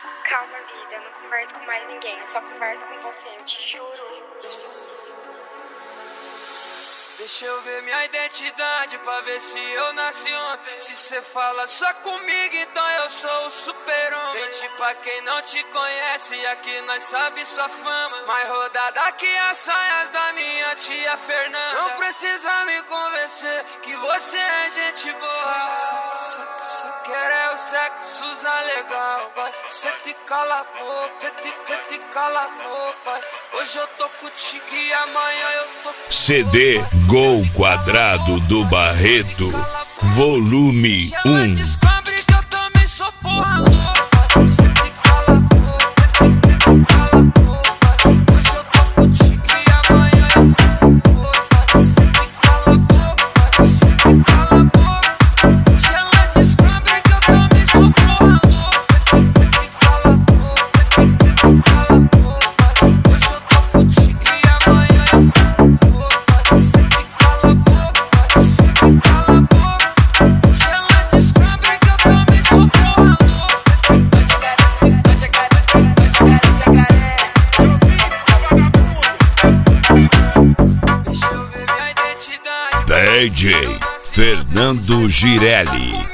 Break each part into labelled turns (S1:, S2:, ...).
S1: Calma, vida, eu não converso com mais ninguém, eu só converso com você, eu te juro.
S2: Deixa eu ver minha identidade pra ver se eu nasci ontem. Se cê fala só comigo, então eu sou o super-homem. Mente pra quem não te conhece, aqui nós sabe sua fama. Mais rodada que as saias da minha tia Fernanda. Não precisa me convencer que você é gente boa. Só quero é o sexo legal, vai. Cê te cala a boca, cê te cala a boca. Hoje eu tô contigo e amanhã eu tô...
S3: CD Gol Quadrado do Barreto, volume 1.
S2: Descobre que eu também sou porra louca. Cê te cala a boca, cê te cala a boca. Hoje eu tô contigo e amanhã eu tô com outra. Cê te cala a boca, cê te cala a boca. Se ela descobre que eu também sou porra louca. Cê te cala a boca, cê te cala a boca. Hoje eu tô contigo e amanhã eu tô com outra.
S3: DJ Fernando Girelli.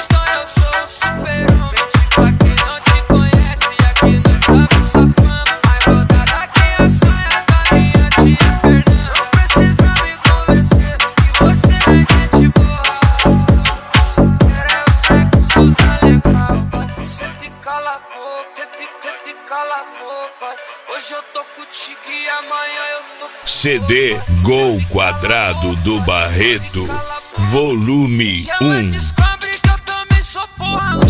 S2: Hoje eu tô contigo e amanhã eu tô com...
S3: CD Gol Quadrado do Barreto, volume 1.
S2: Descobre que eu também sou porra.